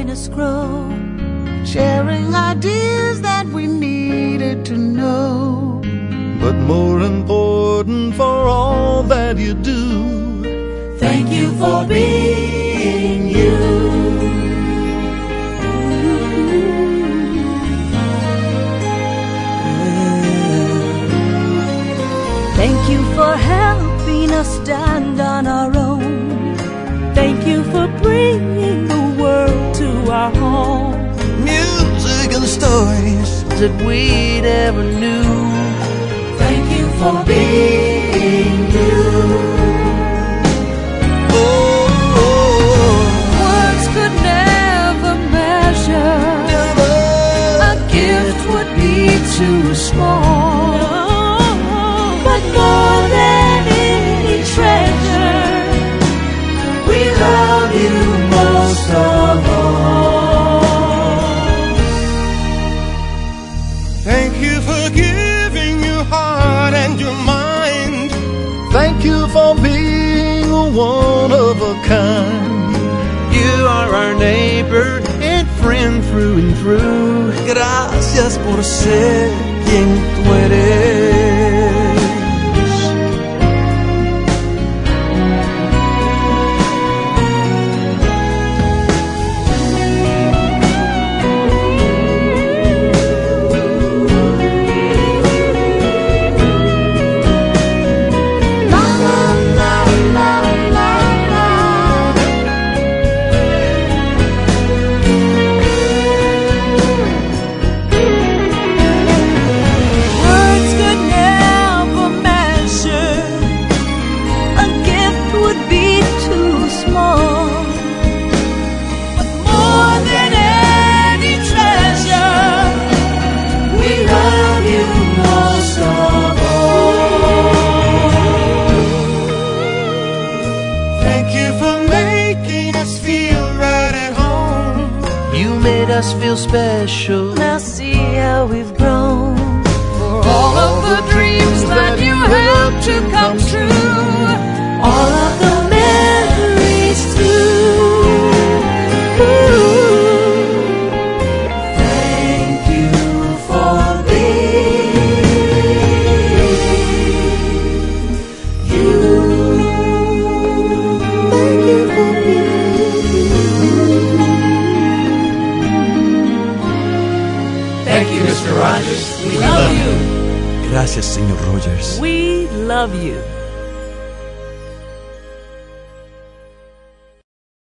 helping us grow, sharing ideas that we needed to know. But more important for all that you do, thank you for being you. Thank you for helping us stand on our own. Thank you for bringing the world to our home. Music and stories that we never knew. Thank you for being you. Words could never measure. A gift would be too small. But more than any treasure, we love you most of all. Thank you for giving your heart and your mind. Thank you for being one of a kind. You are our neighbor and friend through and through. Gracias por ser quien tú eres. Us feel special. Now see how we've grown. For all of the dreams that you helped to come true, all of the memories too. Thank you for being you. Thank you for being. Thank you, Mr. Rogers. We love you. Gracias, señor Rogers. We love you.